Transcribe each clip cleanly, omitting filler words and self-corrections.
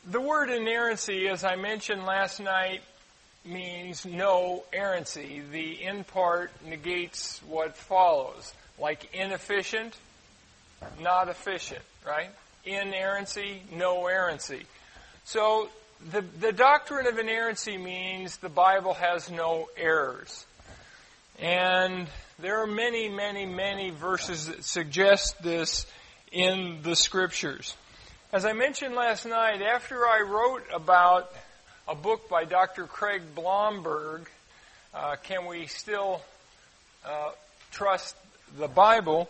The word inerrancy, as I mentioned last night, means no errancy. The in part negates what follows. Like inefficient, not efficient, right? Inerrancy, no errancy. So the doctrine of inerrancy means the Bible has no errors. And there are many, many, many verses that suggest this in the Scriptures. As I mentioned last night, after I wrote about a book by Dr. Craig Blomberg, Can We Still Trust the Bible?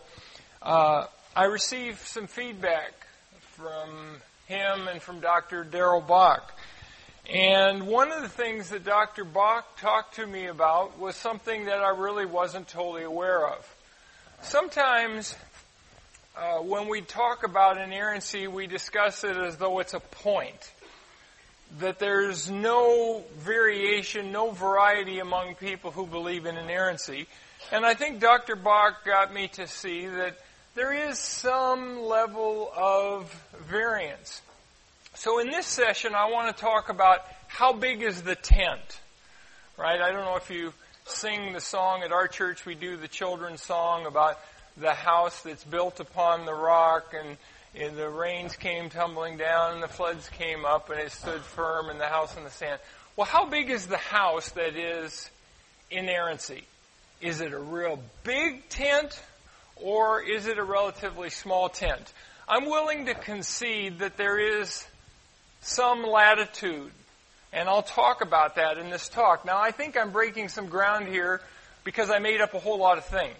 I received some feedback from him and from Dr. Darrell Bock. And one of the things that Dr. Bock talked to me about was something that I really wasn't totally aware of. Sometimes when we talk about inerrancy, we discuss it as though it's a point. That there's no variation, no variety among people who believe in inerrancy. And I think Dr. Bock got me to see that there is some level of variance. So in this session, I want to talk about how big is the tent, right? I don't know if you sing the song at our church. We do the children's song about the house that's built upon the rock, and the rains came tumbling down, and the floods came up, and it stood firm, and the house in the sand. Well, how big is the house that is inerrancy? Is it a real big tent, or is it a relatively small tent? I'm willing to concede that there is some latitude, and I'll talk about that in this talk. Now, I think I'm breaking some ground here because I made up a whole lot of things.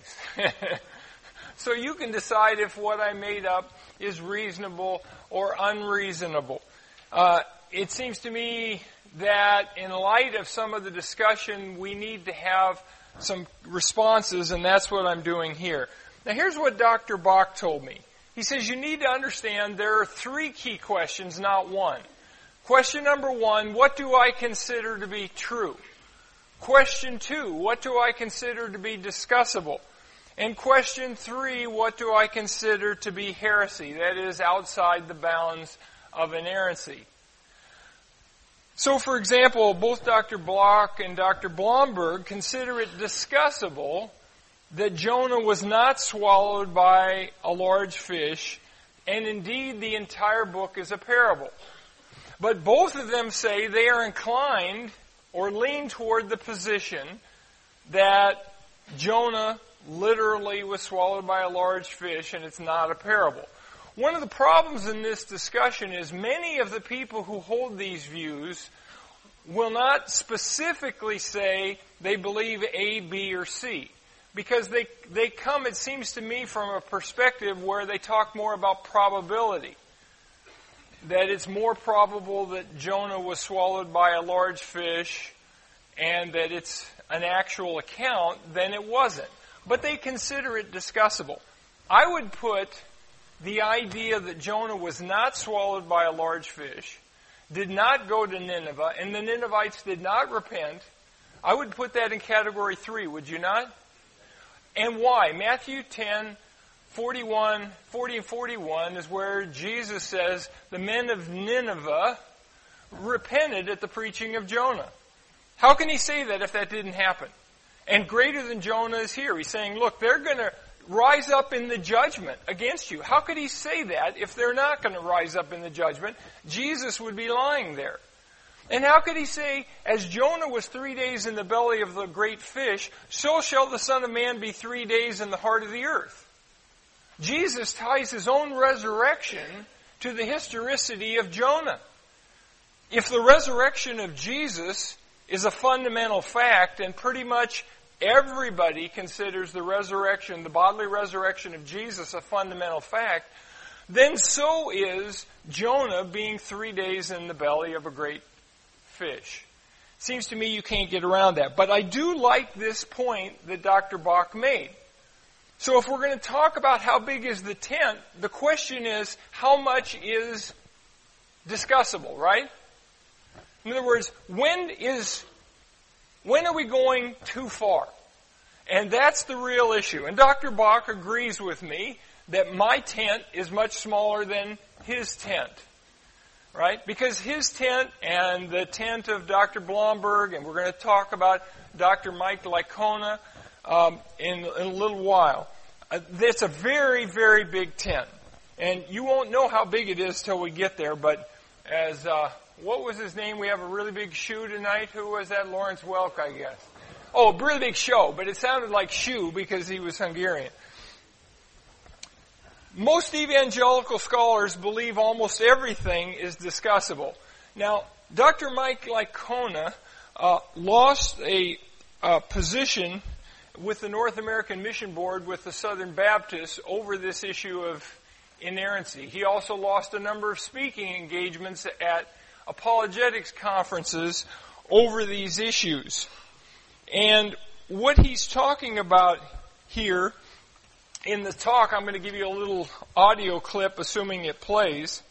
So you can decide if what I made up is reasonable or unreasonable. It seems to me that in light of some of the discussion, we need to have some responses, and that's what I'm doing here. Now, here's what Dr. Bock told me. He says you need to understand there are three key questions, not one. Question number one, what do I consider to be true? Question two, what do I consider to be discussable? And question three, what do I consider to be heresy? That is, outside the bounds of inerrancy. So, for example, both Dr. Block and Dr. Blomberg consider it discussable that Jonah was not swallowed by a large fish, and indeed the entire book is a parable. But both of them say they are inclined or lean toward the position that Jonah literally was swallowed by a large fish and it's not a parable. One of the problems in this discussion is many of the people who hold these views will not specifically say they believe A, B, or C. Because they come, it seems to me, from a perspective where they talk more about probability. That it's more probable that Jonah was swallowed by a large fish and that it's an actual account than it wasn't. But they consider it discussable. I would put the idea that Jonah was not swallowed by a large fish, did not go to Nineveh, and the Ninevites did not repent, I would put that in category 3, would you not? And why? Matthew 10, 40 and 41 is where Jesus says the men of Nineveh repented at the preaching of Jonah. How can he say that if that didn't happen? And greater than Jonah is here. He's saying, look, they're going to rise up in the judgment against you. How could he say that if they're not going to rise up in the judgment? Jesus would be lying there. And how could he say, as Jonah was 3 days in the belly of the great fish, so shall the Son of Man be 3 days in the heart of the earth? Jesus ties his own resurrection to the historicity of Jonah. If the resurrection of Jesus is a fundamental fact, and pretty much everybody considers the resurrection, the bodily resurrection of Jesus, a fundamental fact, then so is Jonah being 3 days in the belly of a great fish. Seems to me you can't get around that. But I do like this point that Dr. Bock made. So if we're going to talk about how big is the tent, the question is, how much is discussable, right? In other words, when are we going too far? And that's the real issue. And Dr. Bock agrees with me that my tent is much smaller than his tent. right? Because his tent and the tent of Dr. Blomberg, and we're going to talk about Dr. Mike Licona in a little while. It's a very, very big tent. And you won't know how big it is till we get there, but as, what was his name? We have a really big shoe tonight. Who was that? Lawrence Welk, I guess. Oh, a really big show, but it sounded like shoe because he was Hungarian. Most evangelical scholars believe almost everything is discussable. Now, Dr. Mike Licona lost a position with the North American Mission Board with the Southern Baptists over this issue of inerrancy. He also lost a number of speaking engagements at apologetics conferences over these issues. And what he's talking about here in the talk, I'm going to give you a little audio clip, assuming it plays,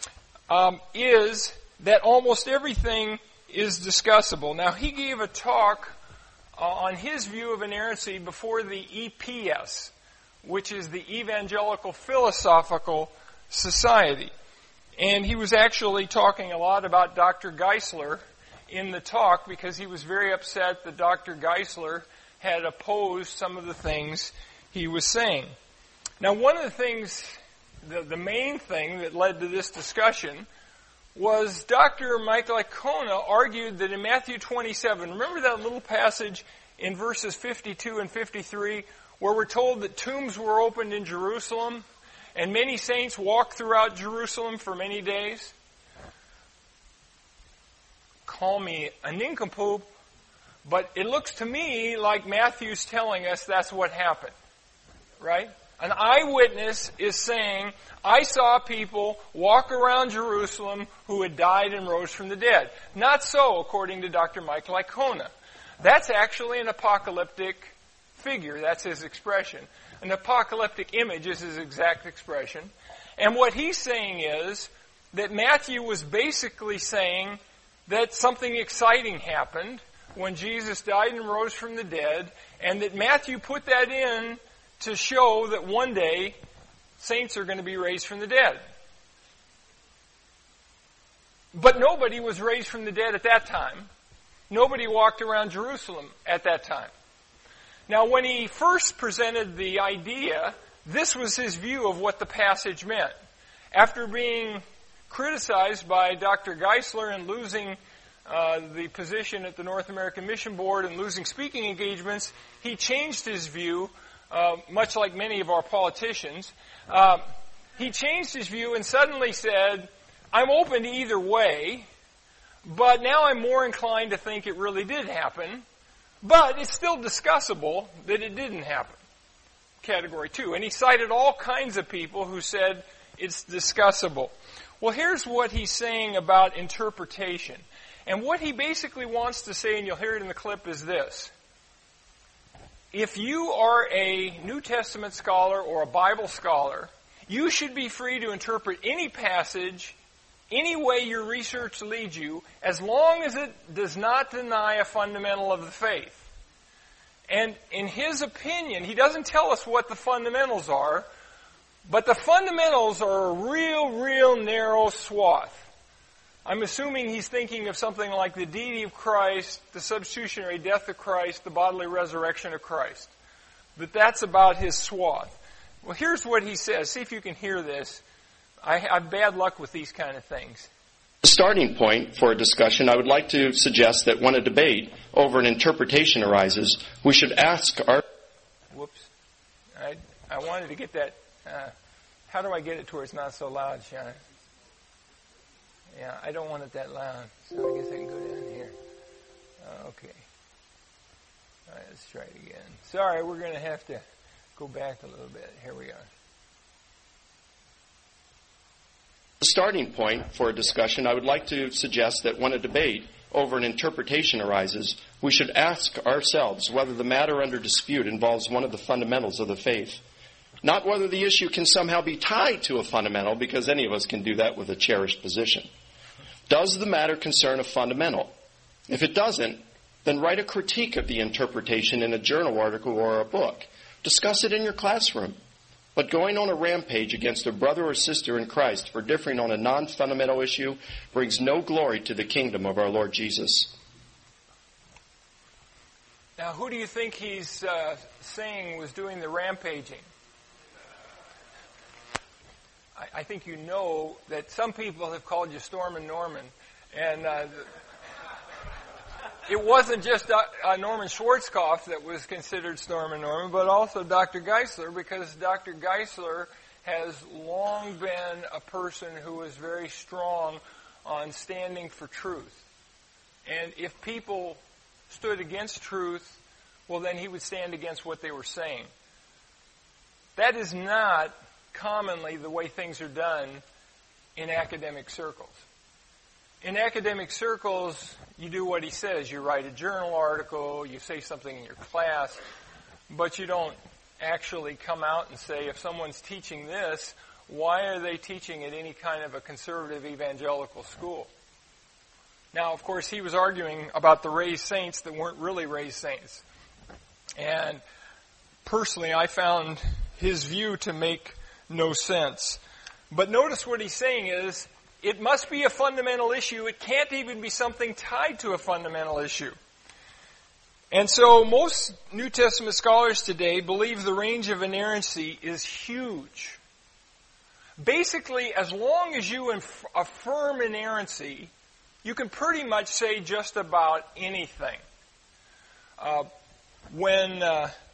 is that almost everything is discussable. Now, he gave a talk on his view of inerrancy before the EPS, which is the Evangelical Philosophical Society. And he was actually talking a lot about Dr. Geisler in the talk because he was very upset that Dr. Geisler had opposed some of the things he was saying. Now, one of the things, the main thing that led to this discussion was Dr. Mike Licona argued that in Matthew 27, remember that little passage in verses 52 and 53 where we're told that tombs were opened in Jerusalem and many saints walked throughout Jerusalem for many days? Call me a nincompoop, but it looks to me like Matthew's telling us that's what happened, right? An eyewitness is saying, I saw people walk around Jerusalem who had died and rose from the dead. Not so, according to Dr. Mike Licona. That's actually an apocalyptic figure. That's his expression. An apocalyptic image is his exact expression. And what he's saying is that Matthew was basically saying that something exciting happened when Jesus died and rose from the dead, and that Matthew put that in to show that one day saints are going to be raised from the dead. But nobody was raised from the dead at that time. Nobody walked around Jerusalem at that time. Now, when he first presented the idea, this was his view of what the passage meant. After being criticized by Dr. Geisler and losing the position at the North American Mission Board and losing speaking engagements, he changed his view, much like many of our politicians. He changed his view and suddenly said, I'm open to either way, but now I'm more inclined to think it really did happen, but it's still discussable that it didn't happen. Category 2. And he cited all kinds of people who said it's discussable. Well, here's what he's saying about interpretation. And what he basically wants to say, and you'll hear it in the clip, is this. If you are a New Testament scholar or a Bible scholar, you should be free to interpret any passage any way your research leads you, as long as it does not deny a fundamental of the faith. And in his opinion, he doesn't tell us what the fundamentals are, but the fundamentals are a real narrow swath. I'm assuming he's thinking of something like the deity of Christ, the substitutionary death of Christ, the bodily resurrection of Christ. But that's about his swath. Well, here's what he says. See if you can hear this. I have bad luck with these kind of things. The starting point for a discussion, I would like to suggest that when a debate over an interpretation arises, we should ask our... Whoops. I wanted to get that... how do I get it to where it's not so loud, Sean? Yeah, I don't want it that loud, so I guess I can go down here. Okay. All right, let's try it again. Sorry, we're going to have to go back a little bit. Here we are. The starting point for a discussion, I would like to suggest that when a debate over an interpretation arises, we should ask ourselves whether the matter under dispute involves one of the fundamentals of the faith. Not whether the issue can somehow be tied to a fundamental, because any of us can do that with a cherished position. Does the matter concern a fundamental? If it doesn't, then write a critique of the interpretation in a journal article or a book. Discuss it in your classroom. But going on a rampage against a brother or sister in Christ for differing on a non-fundamental issue brings no glory to the kingdom of our Lord Jesus. Now, who do you think he's saying was doing the rampaging? I think you know that some people have called you Storm and Norman. And it wasn't just Norman Schwarzkopf that was considered Storm and Norman, but also Dr. Geisler, because Dr. Geisler has long been a person who is very strong on standing for truth. And if people stood against truth, well, then he would stand against what they were saying. That is not commonly the way things are done in academic circles. In academic circles, you do what he says. You write a journal article, you say something in your class, but you don't actually come out and say, if someone's teaching this, why are they teaching at any kind of a conservative evangelical school? Now, of course, he was arguing about the raised saints that weren't really raised saints. And personally, I found his view to make no sense. But notice what he's saying is, it must be a fundamental issue. It can't even be something tied to a fundamental issue. And so most New Testament scholars today believe the range of inerrancy is huge. Basically, as long as you affirm inerrancy, you can pretty much say just about anything. When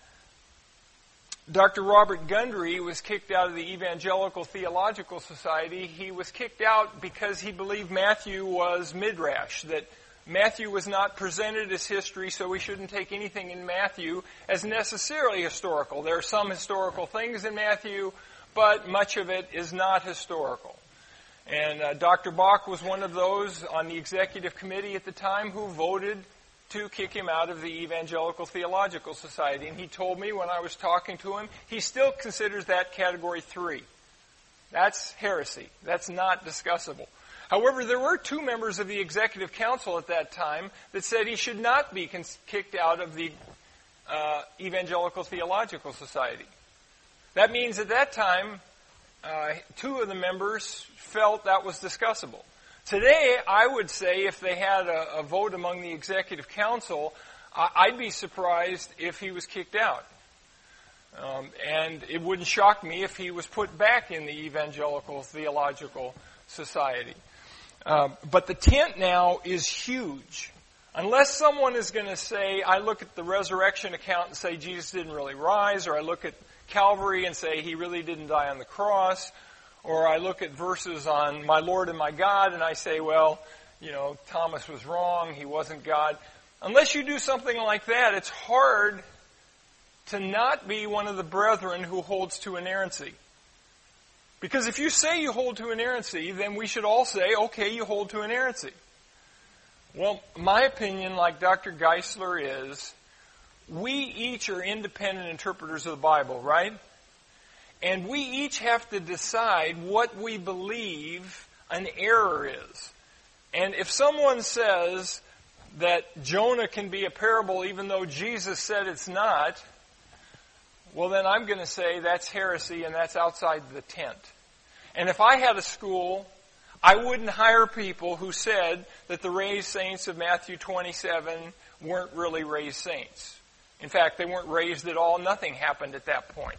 Dr. Robert Gundry was kicked out of the Evangelical Theological Society, he was kicked out because he believed Matthew was midrash, that Matthew was not presented as history, so we shouldn't take anything in Matthew as necessarily historical. There are some historical things in Matthew, but much of it is not historical. And Dr. Bach was one of those on the executive committee at the time who voted to kick him out of the Evangelical Theological Society. And he told me when I was talking to him, he still considers that category 3. That's heresy. That's not discussable. However, there were 2 members of the Executive Council at that time that said he should not be kicked out of the Evangelical Theological Society. That means at that time, 2 of the members felt that was discussable. Today, I would say if they had a vote among the Executive Council, I'd be surprised if he was kicked out. And it wouldn't shock me if he was put back in the Evangelical Theological Society. But the tent now is huge. Unless someone is going to say, I look at the resurrection account and say Jesus didn't really rise, or I look at Calvary and say he really didn't die on the cross, or I look at verses on my Lord and my God and I say, well, Thomas was wrong, he wasn't God. Unless you do something like that, it's hard to not be one of the brethren who holds to inerrancy. Because if you say you hold to inerrancy, then we should all say, okay, you hold to inerrancy. Well, my opinion, like Dr. Geisler, is we each are independent interpreters of the Bible, right? And we each have to decide what we believe an error is. And if someone says that Jonah can be a parable even though Jesus said it's not, well then I'm going to say that's heresy and that's outside the tent. And if I had a school, I wouldn't hire people who said that the raised saints of Matthew 27 weren't really raised saints. In fact, they weren't raised at all. Nothing happened at that point.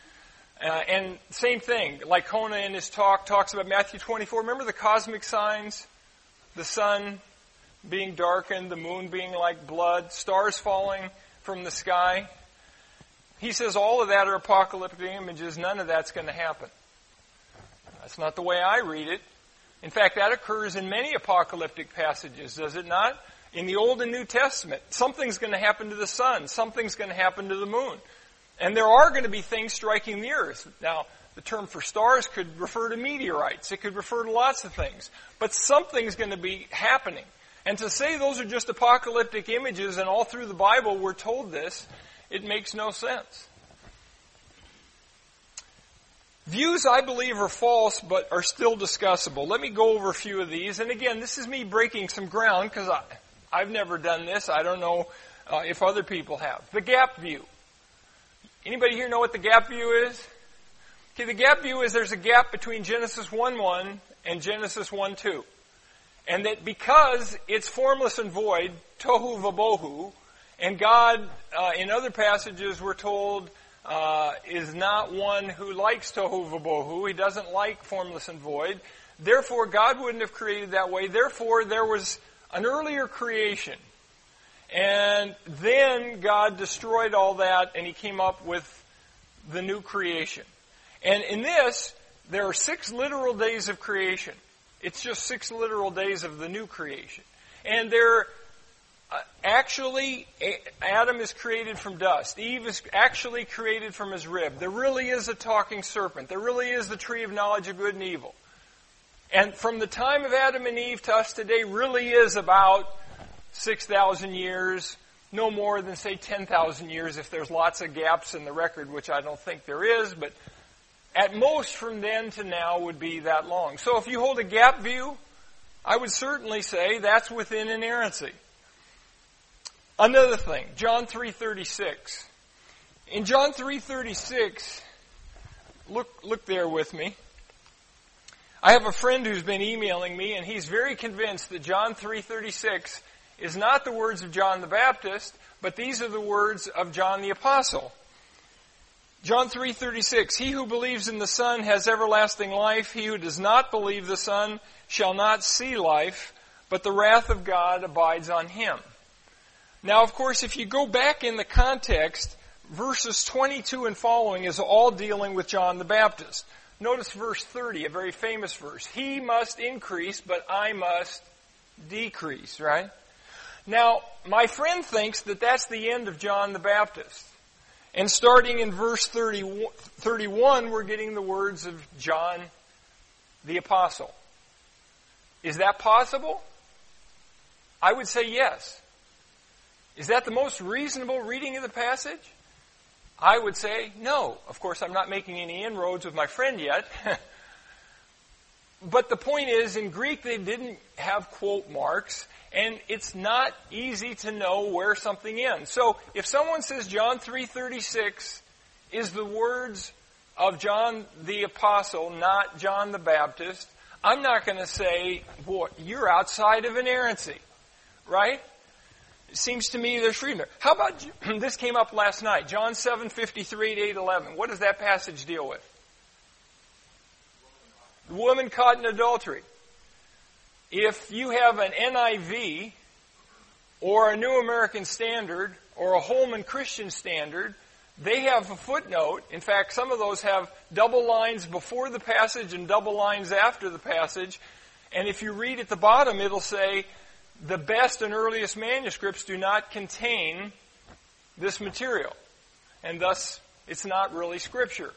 And same thing, like Kona in his talk talks about Matthew 24. Remember the cosmic signs? The sun being darkened, the moon being like blood, stars falling from the sky. He says all of that are apocalyptic images. None of that's going to happen. That's not the way I read it. In fact, that occurs in many apocalyptic passages, does it not? In the Old and New Testament, something's going to happen to the sun. Something's going to happen to the moon. And there are going to be things striking the earth. Now, the term for stars could refer to meteorites. It could refer to lots of things. But something's going to be happening. And to say those are just apocalyptic images and all through the Bible we're told this, it makes no sense. Views I believe are false but are still discussable. Let me go over a few of these. And again, this is me breaking some ground because I've never done this. I don't know if other people have. The gap view. Anybody here know what the gap view is? Okay, the gap view is there's a gap between Genesis 1:1 and Genesis 1:2. And that because it's formless and void, tohu vabohu, and God, in other passages we're told, is not one who likes tohu vabohu. He doesn't like formless and void. Therefore, God wouldn't have created that way. Therefore, there was an earlier creation. And then God destroyed all that, and He came up with the new creation. And in this, there are 6 literal days of creation. It's just 6 literal days of the new creation. And there, actually, Adam is created from dust. Eve is actually created from his rib. There really is a talking serpent. There really is the tree of knowledge of good and evil. And from the time of Adam and Eve to us today really is about 6,000 years, no more than, say, 10,000 years if there's lots of gaps in the record, which I don't think there is, but at most from then to now would be that long. So if you hold a gap view, I would certainly say that's within inerrancy. Another thing, John 3:36. In John 3:36, look there with me. I have a friend who's been emailing me, and he's very convinced that John 3:36 is not the words of John the Baptist, but these are the words of John the Apostle. John 3:36, he who believes in the Son has everlasting life. He who does not believe the Son shall not see life, but the wrath of God abides on him. Now, of course, if you go back in the context, verses 22 and following is all dealing with John the Baptist. Notice verse 30, a very famous verse. He must increase, but I must decrease, right? Now, my friend thinks that that's the end of John the Baptist. And starting in verse 31, we're getting the words of John the Apostle. Is that possible? I would say yes. Is that the most reasonable reading of the passage? I would say no. Of course, I'm not making any inroads with my friend yet. But the point is, in Greek, they didn't have quote marks, and it's not easy to know where something ends. So, if someone says John 3:36 is the words of John the Apostle, not John the Baptist, I'm not going to say, boy, you're outside of inerrancy, right? It seems to me there's freedom there. How about, this came up last night, John 7:53 to 8:11. What does that passage deal with? The woman caught in adultery. If you have an NIV or a New American Standard or a Holman Christian Standard, they have a footnote. In fact, some of those have double lines before the passage and double lines after the passage. And if you read at the bottom, it'll say, the best and earliest manuscripts do not contain this material. And thus, it's not really Scripture.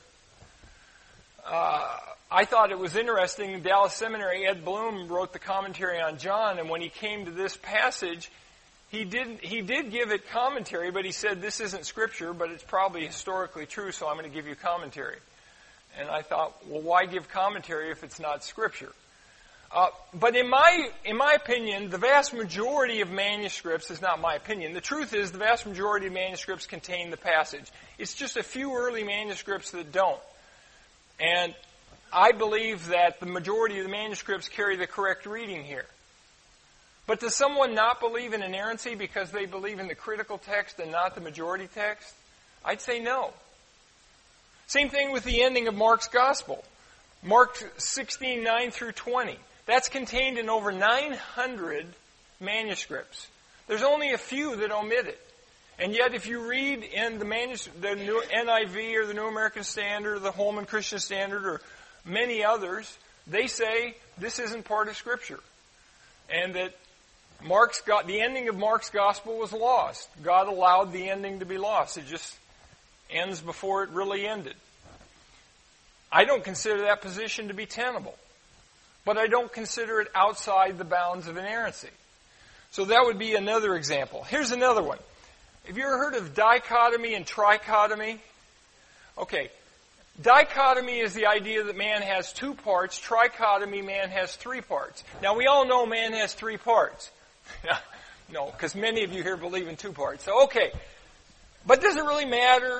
I thought it was interesting, in Dallas Seminary, Ed Bloom wrote the commentary on John, and when he came to this passage, he did give it commentary, but he said, this isn't Scripture, but it's probably historically true, so I'm going to give you commentary. And I thought, well, why give commentary if it's not Scripture? But in my opinion, the vast majority of manuscripts, is not my opinion, the truth is the vast majority of manuscripts contain the passage. It's just a few early manuscripts that don't. And I believe that the majority of the manuscripts carry the correct reading here. But does someone not believe in inerrancy because they believe in the critical text and not the majority text? I'd say no. Same thing with the ending of Mark's Gospel. Mark 16:9 through 20. That's contained in over 900 manuscripts. There's only a few that omit it. And yet if you read in the new NIV or the New American Standard or the Holman Christian Standard or many others, they say this isn't part of Scripture. And that the ending of Mark's Gospel was lost. God allowed the ending to be lost. It just ends before it really ended. I don't consider that position to be tenable. But I don't consider it outside the bounds of inerrancy. So that would be another example. Here's another one. Have you ever heard of dichotomy and trichotomy? Okay. Dichotomy is the idea that man has 2 parts. Trichotomy, man has 3 parts. Now, we all know man has 3 parts. No, because many of you here believe in 2 parts. So, okay. But does it really matter?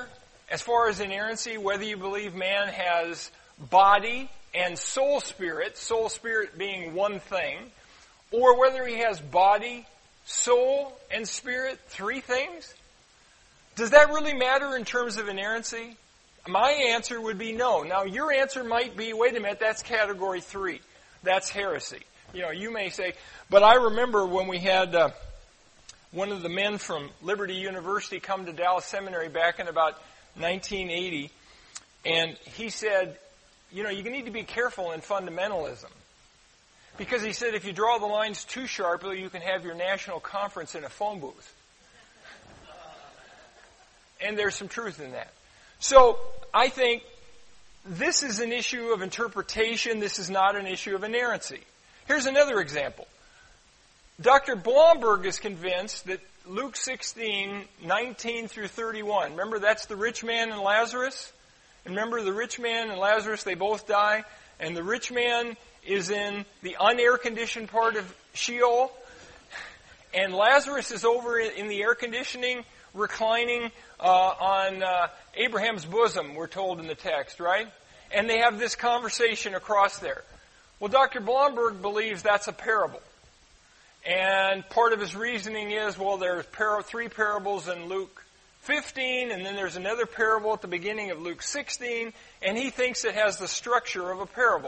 as far as inerrancy, whether you believe man has body and soul spirit being one thing, or whether he has body, soul, and spirit, three things, does that really matter in terms of inerrancy? My answer would be no. Now, your answer might be, wait a minute, that's category 3. That's heresy. You may say, but I remember when we had one of the men from Liberty University come to Dallas Seminary back in about 1980, and he said, you need to be careful in fundamentalism. Because he said if you draw the lines too sharply, you can have your national conference in a phone booth. And there's some truth in that. So I think this is an issue of interpretation. This is not an issue of inerrancy. Here's another example. Dr. Blomberg is convinced that Luke 16, 19 through 31, remember that's the rich man and Lazarus? And remember the rich man and Lazarus, they both die, and the rich man is in the unair-conditioned part of Sheol, and Lazarus is over in the air conditioning, reclining on Abraham's bosom, we're told in the text, right? And they have this conversation across there. Well, Dr. Blomberg believes that's a parable. And part of his reasoning is, well, there's 3 parables in Luke 15, and then there's another parable at the beginning of Luke 16, and he thinks it has the structure of a parable.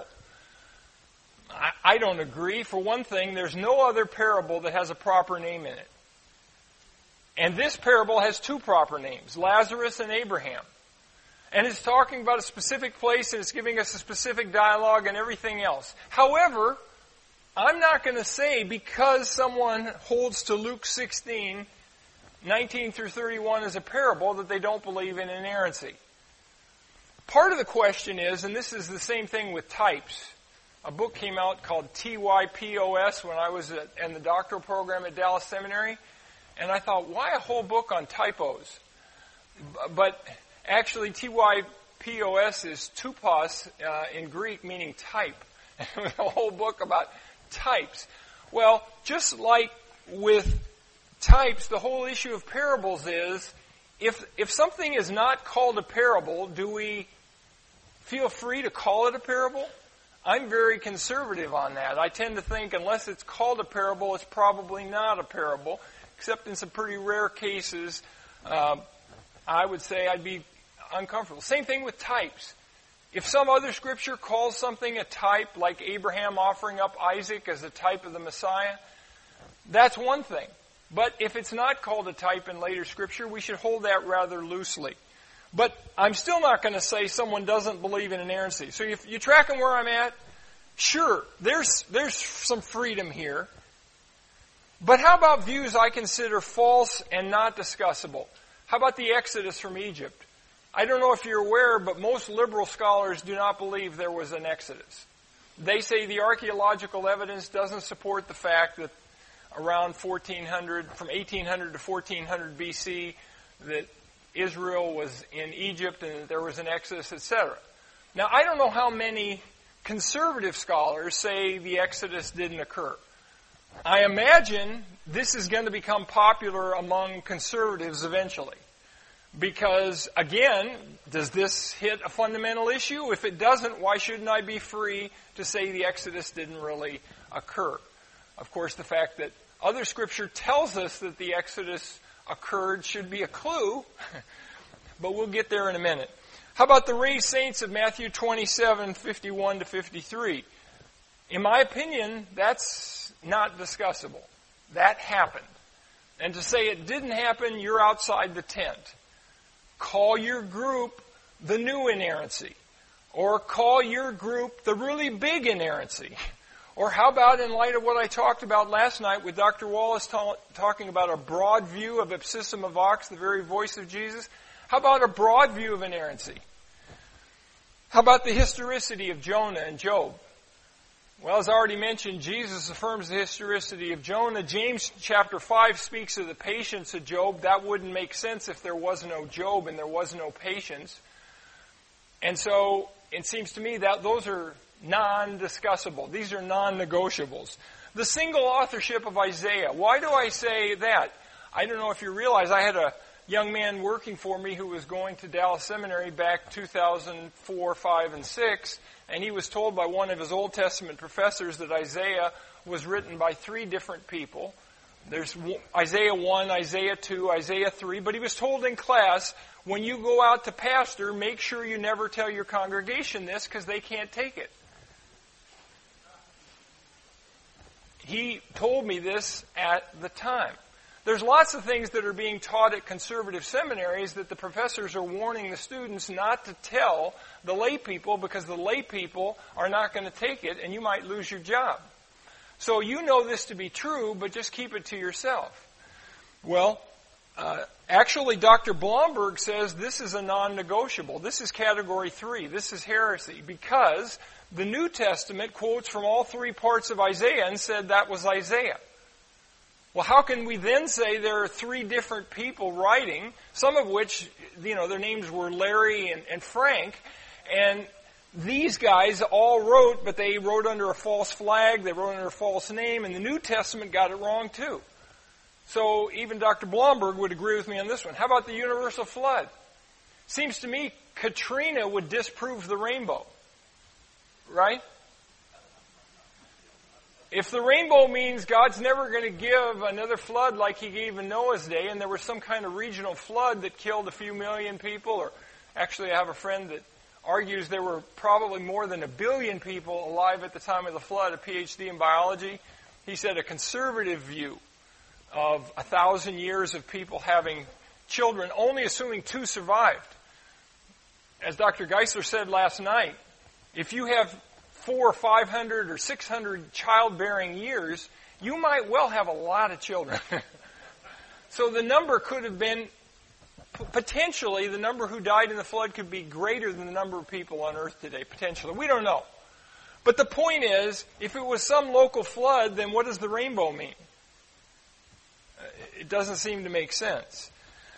I don't agree. For one thing, there's no other parable that has a proper name in it. And this parable has 2 proper names, Lazarus and Abraham. And it's talking about a specific place, and it's giving us a specific dialogue and everything else. However, I'm not going to say because someone holds to Luke 16, 19 through 31 as a parable that they don't believe in inerrancy. Part of the question is, and this is the same thing with types, a book came out called TYPOS when I was in the doctoral program at Dallas Seminary, and I thought, why a whole book on typos? But actually, TYPOS is tupos in Greek, meaning type. A whole book about types. Well, just like with types, the whole issue of parables is, if something is not called a parable, do we feel free to call it a parable? I'm very conservative on that. I tend to think unless it's called a parable, it's probably not a parable, except in some pretty rare cases, I would say I'd be uncomfortable. Same thing with types. If some other scripture calls something a type, like Abraham offering up Isaac as a type of the Messiah, that's one thing. But if it's not called a type in later scripture, we should hold that rather loosely. But I'm still not going to say someone doesn't believe in inerrancy. So if you're tracking where I'm at, sure, there's some freedom here. But how about views I consider false and not discussable? How about the Exodus from Egypt? I don't know if you're aware, but most liberal scholars do not believe there was an Exodus. They say the archaeological evidence doesn't support the fact that around 1400, from 1800 to 1400 BC, that Israel was in Egypt and that there was an Exodus, etc. Now, I don't know how many conservative scholars say the Exodus didn't occur. I imagine this is going to become popular among conservatives eventually. Because, again, does this hit a fundamental issue? If it doesn't, why shouldn't I be free to say the Exodus didn't really occur? Of course, the fact that other Scripture tells us that the Exodus occurred should be a clue, but we'll get there in a minute. How about the raised saints of Matthew 27, 51 to 53? In my opinion, that's not discussable. That happened. And to say it didn't happen, you're outside the tent. Call your group the new inerrancy. Or call your group the really big inerrancy. Or how about, in light of what I talked about last night with Dr. Wallace talking about a broad view of ipsissima vox, the very voice of Jesus, how about a broad view of inerrancy? How about the historicity of Jonah and Job? Well, as I already mentioned, Jesus affirms the historicity of Jonah. James chapter 5 speaks of the patience of Job. That wouldn't make sense if there was no Job and there was no patience. And so it seems to me that those are non-discussable. These are non-negotiables. The single authorship of Isaiah. Why do I say that? I don't know if you realize I had a young man working for me who was going to Dallas Seminary back 2004, 5, and 6, and he was told by one of his Old Testament professors that Isaiah was written by 3 different people. There's Isaiah 1, Isaiah 2, Isaiah 3, but he was told in class, when you go out to pastor, make sure you never tell your congregation this because they can't take it. He told me this at the time. There's lots of things that are being taught at conservative seminaries that the professors are warning the students not to tell the lay people because the lay people are not going to take it and you might lose your job. So you know this to be true, but just keep it to yourself. Well, actually Dr. Blomberg says this is a non-negotiable. This is category 3. This is heresy because the New Testament quotes from all 3 parts of Isaiah and said that was Isaiah. Well, how can we then say there are 3 different people writing, some of which, their names were Larry and Frank, and these guys all wrote, but they wrote under a false flag, they wrote under a false name, and the New Testament got it wrong too. So even Dr. Blomberg would agree with me on this one. How about the universal flood? Seems to me Katrina would disprove the rainbow. Right? If the rainbow means God's never going to give another flood like He gave in Noah's day, and there was some kind of regional flood that killed a few million people, or actually I have a friend that argues there were probably more than 1 billion people alive at the time of the flood, a PhD in biology. He said a conservative view of 1,000 years of people having children, only assuming 2 survived. As Dr. Geisler said last night, if you have 400 or 500 or 600 childbearing years, you might well have a lot of children. So the number could have been, potentially, the number who died in the flood could be greater than the number of people on earth today, potentially. We don't know. But the point is, if it was some local flood, then what does the rainbow mean? It doesn't seem to make sense.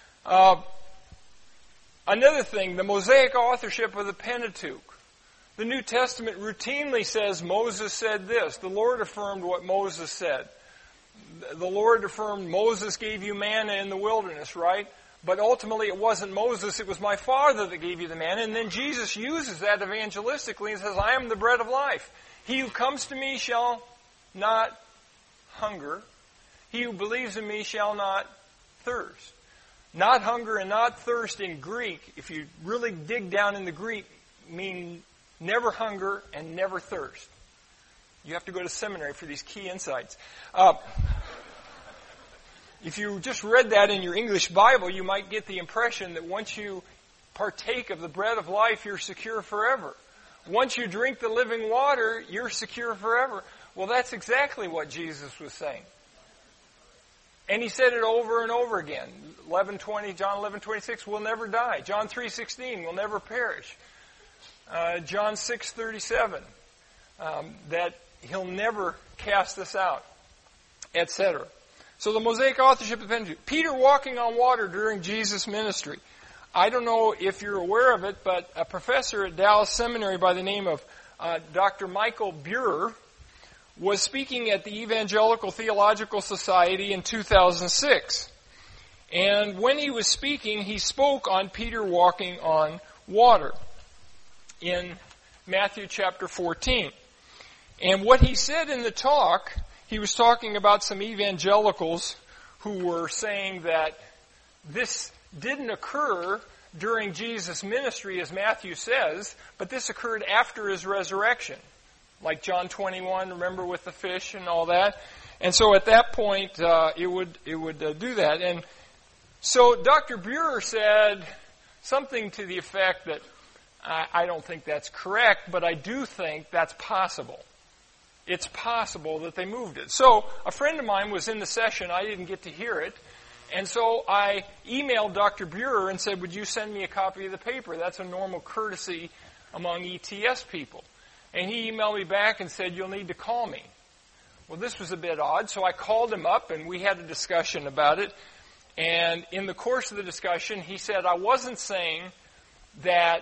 Another thing, the Mosaic authorship of the Pentateuch. The New Testament routinely says Moses said this. The Lord affirmed what Moses said. The Lord affirmed Moses gave you manna in the wilderness, right? But ultimately it wasn't Moses, it was my Father that gave you the manna. And then Jesus uses that evangelistically and says, I am the bread of life. He who comes to me shall not hunger. He who believes in me shall not thirst. Not hunger and not thirst in Greek, if you really dig down in the Greek, mean never hunger and never thirst. You have to go to seminary for these key insights. If you just read that in your English Bible, you might get the impression that once you partake of the bread of life, you're secure forever. Once you drink the living water, you're secure forever. Well, that's exactly what Jesus was saying. And He said it over and over again. John 11:26, we'll never die. John 3:16, we'll never perish. John 6:37, that He'll never cast us out, etc. So the Mosaic authorship of the Pentateuch. Peter walking on water during Jesus' ministry. I don't know if you're aware of it, but a professor at Dallas Seminary by the name of Dr. Michael Buer was speaking at the Evangelical Theological Society in 2006. And when he was speaking, he spoke on Peter walking on water in Matthew chapter 14. And what he said in the talk, he was talking about some evangelicals who were saying that this didn't occur during Jesus' ministry, as Matthew says, but this occurred after His resurrection. Like John 21, remember, with the fish and all that. And so at that point, it would do that. And so Dr. Buer said something to the effect that, I don't think that's correct, but I do think that's possible. It's possible that they moved it. So a friend of mine was in the session. I didn't get to hear it. And so I emailed Dr. Buer and said, would you send me a copy of the paper? That's a normal courtesy among ETS people. And he emailed me back and said, you'll need to call me. Well, this was a bit odd, so I called him up and we had a discussion about it. And in the course of the discussion, he said, I wasn't saying that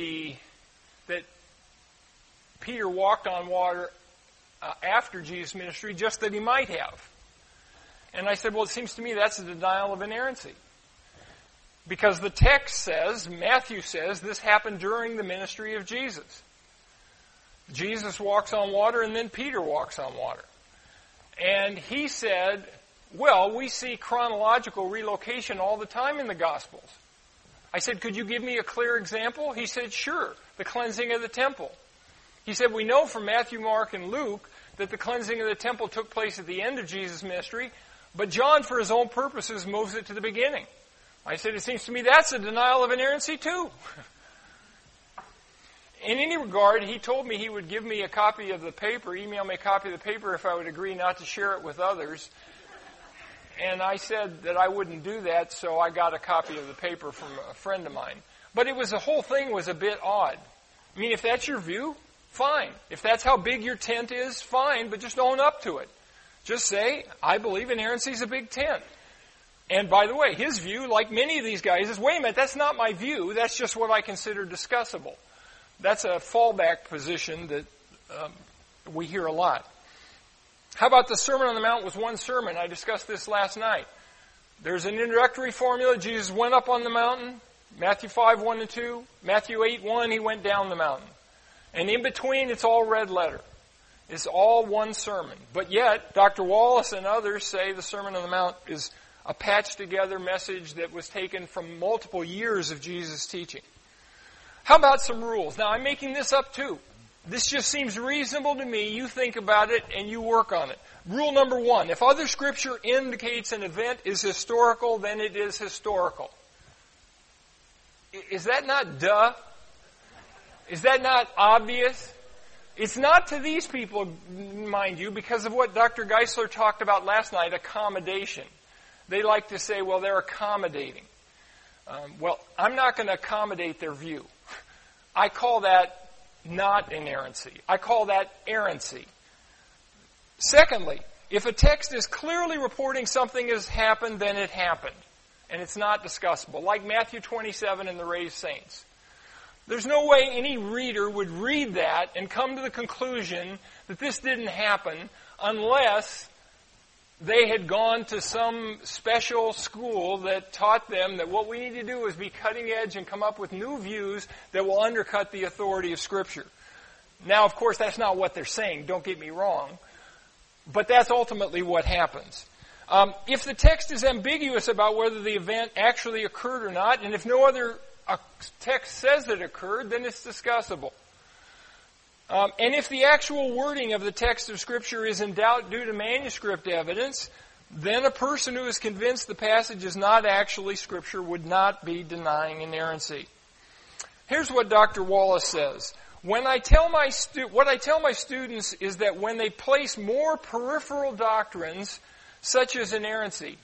Peter walked on water after Jesus' ministry, just that he might have. And I said, well, it seems to me that's a denial of inerrancy. Because the text says, Matthew says, this happened during the ministry of Jesus. Jesus walks on water and then Peter walks on water. And he said, well, we see chronological relocation all the time in the Gospels. I said, could you give me a clear example? He said, sure, the cleansing of the temple. He said, we know from Matthew, Mark, and Luke that the cleansing of the temple took place at the end of Jesus' ministry, but John, for his own purposes, moves it to the beginning. I said, it seems to me that's a denial of inerrancy too. In any regard, he told me he would give me a copy of the paper, email me a copy of the paper if I would agree not to share it with others. And I said that I wouldn't do that, so I got a copy of the paper from a friend of mine. But the whole thing was a bit odd. I mean, if that's your view, fine. If that's how big your tent is, fine, but just own up to it. Just say, I believe inerrancy is a big tent. And by the way, his view, like many of these guys, is, wait a minute, that's not my view. That's just what I consider discussable. That's a fallback position that we hear a lot. How about the Sermon on the Mount was one sermon? I discussed this last night. There's an introductory formula. Jesus went up on the mountain. Matthew 5, 1 and 2. Matthew 8, 1, he went down the mountain. And in between, it's all red letter. It's all one sermon. But yet, Dr. Wallace and others say the Sermon on the Mount is a patched-together message that was taken from multiple years of Jesus' teaching. How about some rules? Now, I'm making this up too. This just seems reasonable to me. You think about it and you work on it. Rule number 1, if other Scripture indicates an event is historical, then it is historical. Is that not duh? Is that not obvious? It's not to these people, mind you, because of what Dr. Geisler talked about last night, accommodation. They like to say, well, they're accommodating. Well, I'm not going to accommodate their view. I call that not inerrancy. I call that errancy. Secondly, if a text is clearly reporting something has happened, then it happened. And it's not discussable. Like Matthew 27 and the raised saints. There's no way any reader would read that and come to the conclusion that this didn't happen unless they had gone to some special school that taught them that what we need to do is be cutting edge and come up with new views that will undercut the authority of Scripture. Now, of course, that's not what they're saying. Don't get me wrong. But that's ultimately what happens. If the text is ambiguous about whether the event actually occurred or not, and if no other text says that it occurred, then it's discussable. And if the actual wording of the text of Scripture is in doubt due to manuscript evidence, then a person who is convinced the passage is not actually Scripture would not be denying inerrancy. Here's what Dr. Wallace says. What I tell my students is that when they place more peripheral doctrines, such as inerrancy.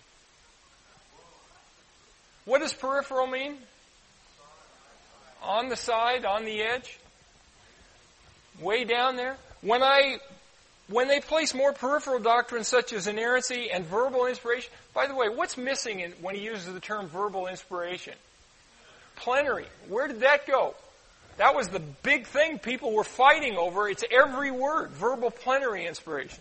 What does peripheral mean? On the side, on the edge? Way down there? When they place more peripheral doctrines such as inerrancy and verbal inspiration, by the way, what's missing when he uses the term verbal inspiration? Plenary. Where did that go? That was the big thing people were fighting over. It's every word, verbal plenary inspiration.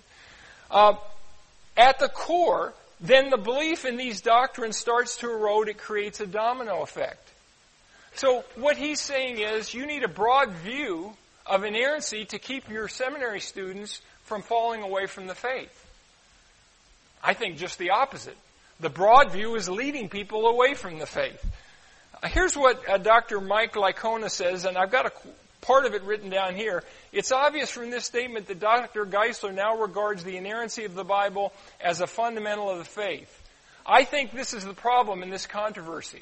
At the core, then the belief in these doctrines starts to erode. It creates a domino effect. So what he's saying is you need a broad view of inerrancy to keep your seminary students from falling away from the faith. I think just the opposite. The broad view is leading people away from the faith. Here's what Dr. Mike Licona says, and I've got a part of it written down here. It's obvious from this statement that Dr. Geisler now regards the inerrancy of the Bible as a fundamental of the faith. I think this is the problem in this controversy.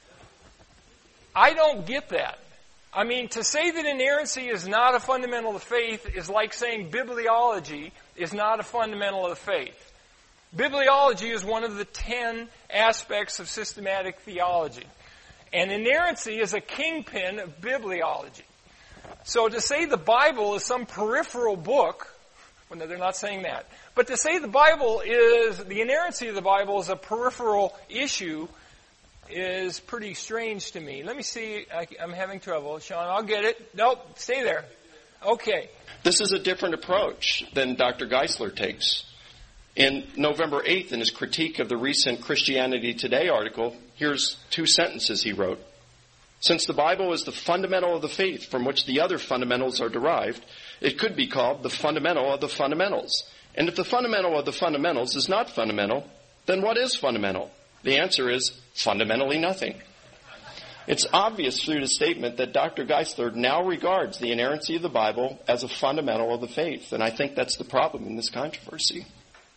I don't get that. I mean, to say that inerrancy is not a fundamental of the faith is like saying bibliology is not a fundamental of the faith. Bibliology is one of the 10 aspects of systematic theology. And inerrancy is a kingpin of bibliology. So to say the Bible is some peripheral book, well, no, they're not saying that. But to say the inerrancy of the Bible is a peripheral issue is pretty strange to me. Let me see. I'm having trouble. Sean, I'll get it. Nope, stay there. Okay. This is a different approach than Dr. Geisler takes. In November 8th, in his critique of the recent Christianity Today article, here's 2 sentences he wrote. Since the Bible is the fundamental of the faith from which the other fundamentals are derived, it could be called the fundamental of the fundamentals. And if the fundamental of the fundamentals is not fundamental, then what is fundamental? The answer is fundamentally nothing. It's obvious through the statement that Dr. Geisler now regards the inerrancy of the Bible as a fundamental of the faith, and I think that's the problem in this controversy.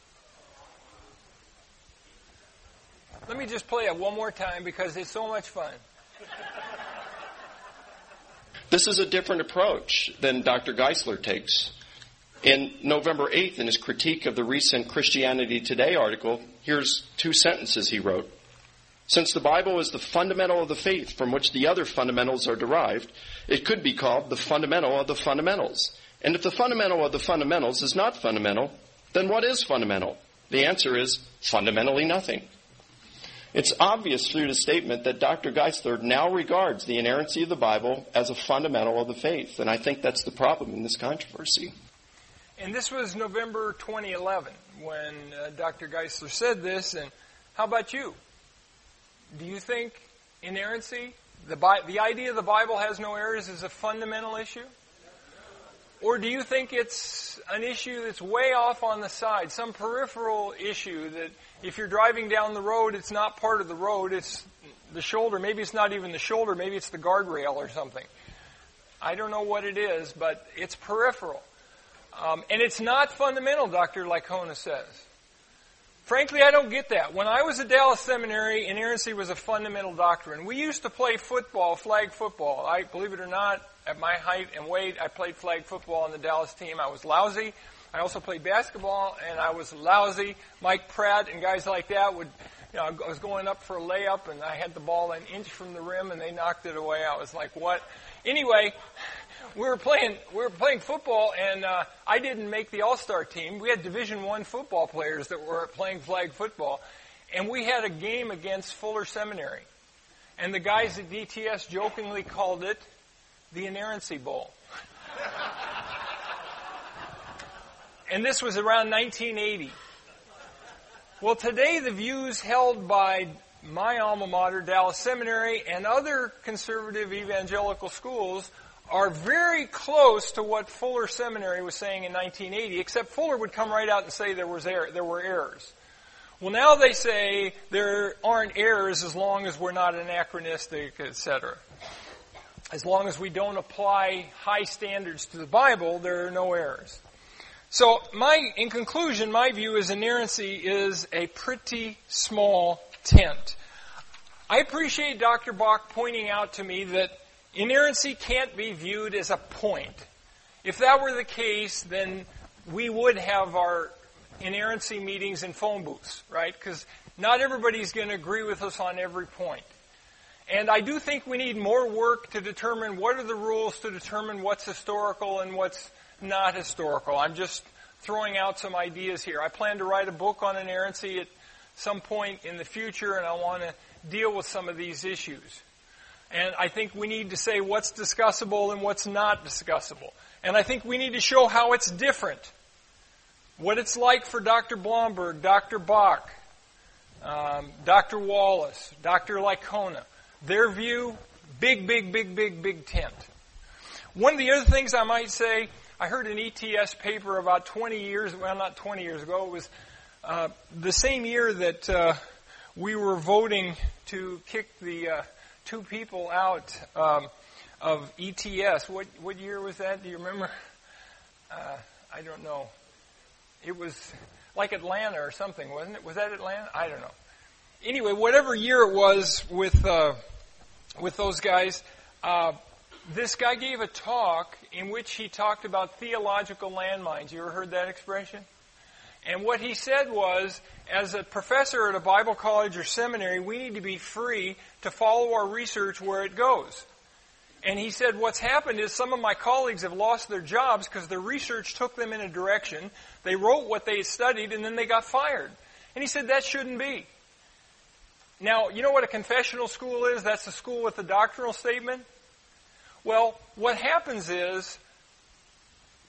Let me just play it one more time because it's so much fun. This is a different approach than Dr. Geisler takes. In November 8th, in his critique of the recent Christianity Today article, here's 2 sentences he wrote. Since the Bible is the fundamental of the faith from which the other fundamentals are derived, it could be called the fundamental of the fundamentals. And if the fundamental of the fundamentals is not fundamental, then what is fundamental? The answer is fundamentally nothing. It's obvious through the statement that Dr. Geisler now regards the inerrancy of the Bible as a fundamental of the faith, and I think that's the problem in this controversy. And this was November 2011 when Dr. Geisler said this, and how about you? Do you think inerrancy, the idea the Bible has no errors, is a fundamental issue? Or do you think it's an issue that's way off on the side, some peripheral issue that if you're driving down the road, it's not part of the road, it's the shoulder. Maybe it's not even the shoulder, maybe it's the guardrail or something. I don't know what it is, but it's peripheral. And it's not fundamental, Dr. Licona says. Frankly, I don't get that. When I was at Dallas Seminary, inerrancy was a fundamental doctrine. We used to play football, flag football. Believe it or not, at my height and weight, I played flag football on the Dallas team. I was lousy. I also played basketball, and I was lousy. Mike Pratt and guys like that would, I was going up for a layup, and I had the ball an inch from the rim, and they knocked it away. I was like, what? Anyway, we were playing football, and I didn't make the All-Star team. We had Division I football players that were playing flag football, and we had a game against Fuller Seminary. And the guys at DTS jokingly called it the Inerrancy Bowl. And this was around 1980. Well, today the views held by my alma mater, Dallas Seminary, and other conservative evangelical schools are very close to what Fuller Seminary was saying in 1980, except Fuller would come right out and say there were errors. Well, now they say there aren't errors as long as we're not anachronistic, etc. As long as we don't apply high standards to the Bible, there are no errors. So, in conclusion, my view is inerrancy is a pretty small tent. I appreciate Dr. Bach pointing out to me that inerrancy can't be viewed as a point. If that were the case, then we would have our inerrancy meetings in phone booths, right? Because not everybody's going to agree with us on every point. And I do think we need more work to determine what are the rules to determine what's historical and what's not historical. I'm just throwing out some ideas here. I plan to write a book on inerrancy at some point in the future, and I want to deal with some of these issues. And I think we need to say what's discussable and what's not discussable. And I think we need to show how it's different. What it's like for Dr. Blomberg, Dr. Bach, Dr. Wallace, Dr. Licona. Their view, big tent. One of the other things I might say, I heard an ETS paper about 20 years, well, not 20 years ago. It was the same year that we were voting to kick the 2 people out of ETS. What year was that? Do you remember? I don't know. It was like Atlanta or something, wasn't it? Was that Atlanta? I don't know. Anyway, whatever year it was with those guys, this guy gave a talk in which he talked about theological landmines. You ever heard that expression? And what he said was, as a professor at a Bible college or seminary, we need to be free to follow our research where it goes. And he said, what's happened is some of my colleagues have lost their jobs because their research took them in a direction. They wrote what they studied, and then they got fired. And he said, that shouldn't be. Now, you know what a confessional school is? That's the school with the doctrinal statement. Well, what happens is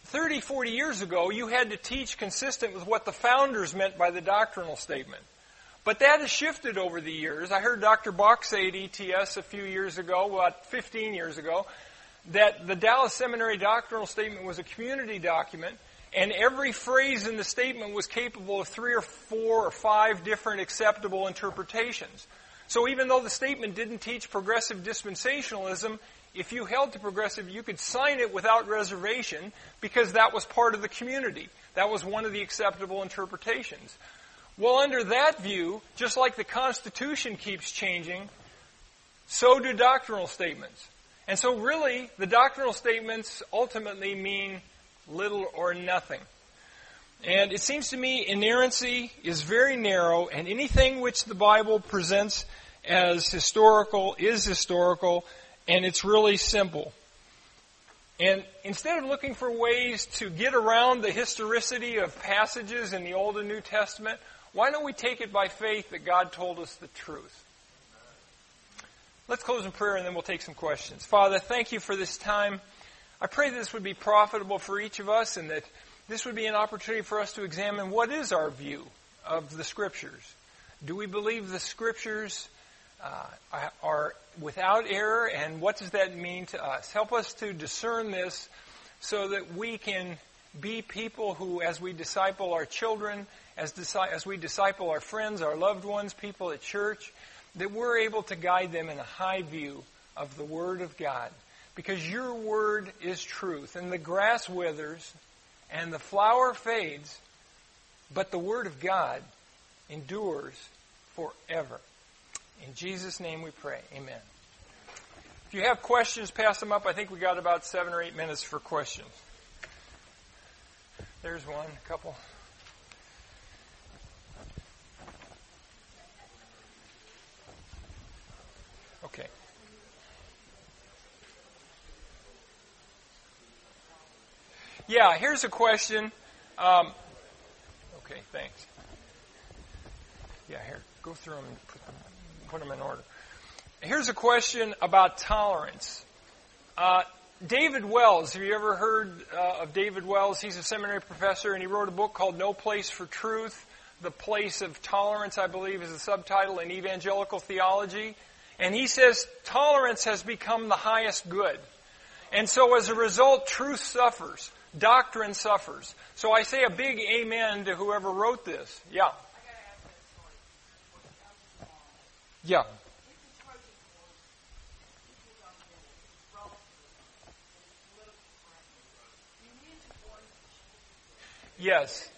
30, 40 years ago, you had to teach consistent with what the founders meant by the doctrinal statement. But that has shifted over the years. I heard Dr. Bach say at ETS a few years ago, about 15 years ago, that the Dallas Seminary doctrinal statement was a community document, and every phrase in the statement was capable of 3 or 4 or 5 different acceptable interpretations. So even though the statement didn't teach progressive dispensationalism, if you held to progressive, you could sign it without reservation because that was part of the community. That was one of the acceptable interpretations. Well, under that view, just like the Constitution keeps changing, so do doctrinal statements. And so really, the doctrinal statements ultimately mean little or nothing. And it seems to me inerrancy is very narrow, and anything which the Bible presents as historical is historical, and it's really simple. And instead of looking for ways to get around the historicity of passages in the Old and New Testament, why don't we take it by faith that God told us the truth? Let's close in prayer and then we'll take some questions. Father, thank you for this time. I pray this would be profitable for each of us and that this would be an opportunity for us to examine what is our view of the Scriptures. Do we believe the Scriptures are without error, and what does that mean to us? Help us to discern this so that we can be people who, as we disciple our children, as we disciple our friends, our loved ones, people at church, that we're able to guide them in a high view of the Word of God. Because your Word is truth, and the grass withers, and the flower fades, but the Word of God endures forever. In Jesus' name we pray. Amen. If you have questions, pass them up. I think we got about 7 or 8 minutes for questions. There's one, a couple. Okay. Yeah, here's a question. Okay, thanks. Yeah, here, go through them and put them in order. Here's a question about tolerance. David Wells, have you ever heard of David Wells? He's a seminary professor, and he wrote a book called No Place for Truth. The Place of Tolerance, I believe, is the subtitle in Evangelical Theology. And he says tolerance has become the highest good. And so as a result, truth suffers. Doctrine suffers. So I say a big amen to whoever wrote this. Yeah. Yeah. Yes.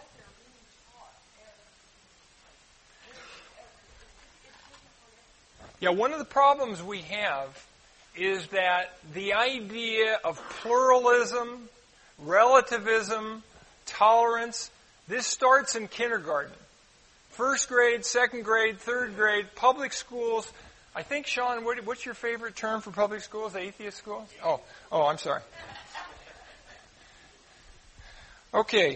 Yeah, one of the problems we have is that the idea of pluralism, relativism, tolerance, this starts in kindergarten. First grade, second grade, third grade, public schools. I think, Sean, what's your favorite term for public schools? Atheist schools? Oh, I'm sorry. Okay.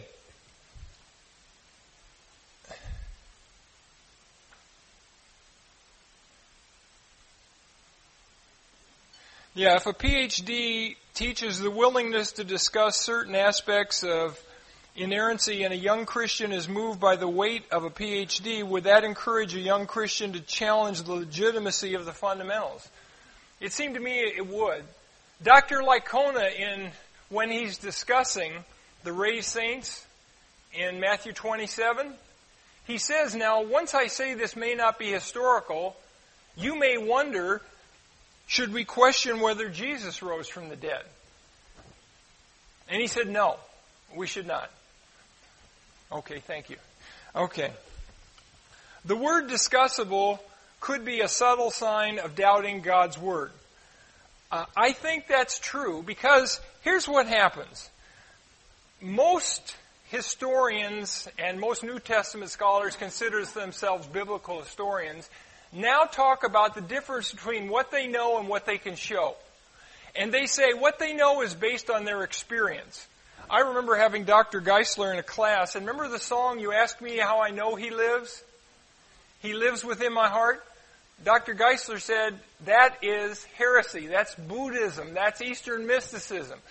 Yeah, if a PhD teaches the willingness to discuss certain aspects of inerrancy and a young Christian is moved by the weight of a PhD, would that encourage a young Christian to challenge the legitimacy of the fundamentals? It seemed to me it would. Dr. Licona, when he's discussing the raised saints in Matthew 27, he says, now, once I say this may not be historical, you may wonder, should we question whether Jesus rose from the dead? And he said, no, we should not. Okay, thank you. Okay. The word discussable could be a subtle sign of doubting God's Word. I think that's true because here's what happens. Most historians and most New Testament scholars consider themselves biblical historians now talk about the difference between what they know and what they can show. And they say what they know is based on their experience. I remember having Dr. Geisler in a class, and remember the song, You Ask Me How I Know He Lives? He lives within my heart. Dr. Geisler said, that is heresy. That's Buddhism. That's Eastern mysticism.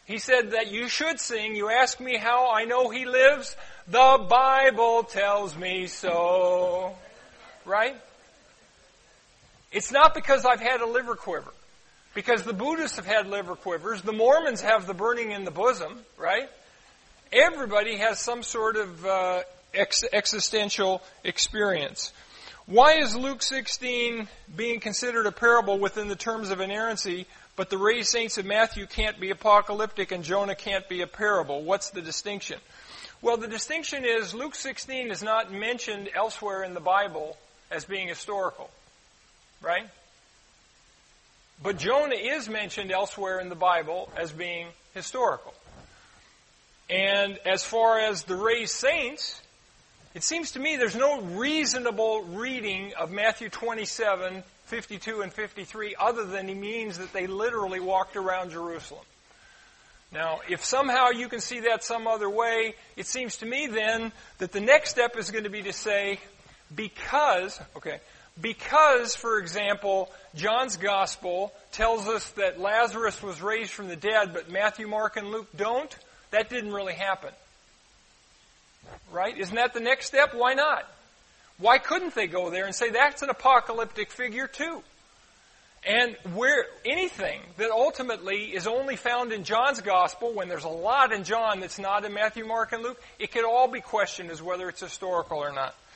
He said that you should sing. You ask me how I know He lives? The Bible tells me so. Right? It's not because I've had a liver quiver. Because the Buddhists have had liver quivers. The Mormons have the burning in the bosom. Right? Everybody has some sort of existential experience. Why is Luke 16 being considered a parable within the terms of inerrancy, but the raised saints of Matthew can't be apocalyptic and Jonah can't be a parable? What's the distinction? Well, the distinction is Luke 16 is not mentioned elsewhere in the Bible as being historical. Right? But Jonah is mentioned elsewhere in the Bible as being historical. And as far as the raised saints, it seems to me there's no reasonable reading of Matthew 27, 52, and 53 other than he means that they literally walked around Jerusalem. Now, if somehow you can see that some other way, it seems to me then that the next step is going to be to say, because, for example, John's Gospel tells us that Lazarus was raised from the dead, but Matthew, Mark, and Luke don't, that didn't really happen. Right? Isn't that the next step? Why not? Why couldn't they go there and say that's an apocalyptic figure too? And where anything that ultimately is only found in John's Gospel, when there's a lot in John that's not in Matthew, Mark, and Luke, it could all be questioned as whether it's historical or not.